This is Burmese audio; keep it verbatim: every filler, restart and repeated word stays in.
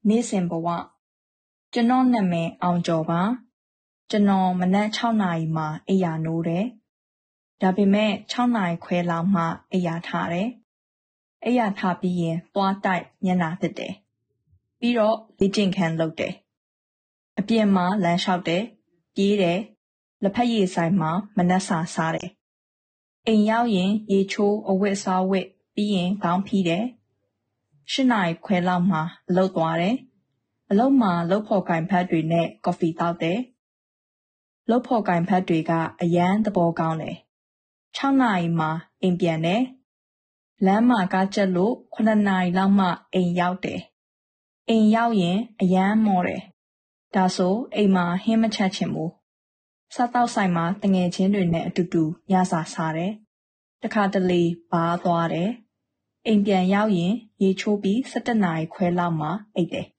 နေ့စဉ်ဘဝကျွန်တော်နာမည်အောင်ကျော်ပါကျွန်တော်မနက်၆နာရီမှာအိယာနိုးတယ်ဒါပေမဲ့၆နာရီခွဲလောက်မှအိယာထားတယ်အိယာထားပြီးရင်သွားတိုက်မျက်နှာသစ်တယ်ပြီးတော့လေ့ကျင့်ခန်းလုပ်တယ်အပြင်မှာလမ်းလျှောက်တယ်ပြေးတယ်လက်ဖက်ရည်ဆိုင်မှာမနက်စာစားတယ်အိမ်ရောက်ရင်ရေချိုးအဝတ်အစားဝတ်ပြီးရင်ခေါင်းဖီးတယ်၈နာရီခွဲလောက်မှာအလုပ်သွားတယ်အလုပ်မှာလုပ်ဖော်ကိုင်ဖက်တွေနဲ့ကော်ဖီတောက်တယ်လုပ်ဖော်ကိုင်ဖက်တွေကအရန်သဘောကောင်းတယ်၆နာရီမှာအိမ်ပြန်တယ်လမ်းမှာကားကျက်လို့ခုနှစ်နာရီလောက်မှအိမ်ရောက်တယ်အိမ်ရောက်ရင်အရန်မောတယ်ဒါဆိုအိမ်မှာဟင်းမချက်ချင်ဘူးစားတောက်ဆိုင်မှာတငယ်ချင်းတွေနဲ့အတူတူညစာစားတယ်တခါတလေဘားသွားတယ်အိမ်ပြန်ရောက်ရင်ရေချိုးပြီး၁၁နာရီခွဲလောက်မှအိပ်တယ်